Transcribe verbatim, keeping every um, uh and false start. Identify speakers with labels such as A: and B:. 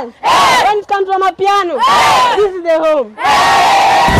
A: girls, when it comes to my piano, this is the home.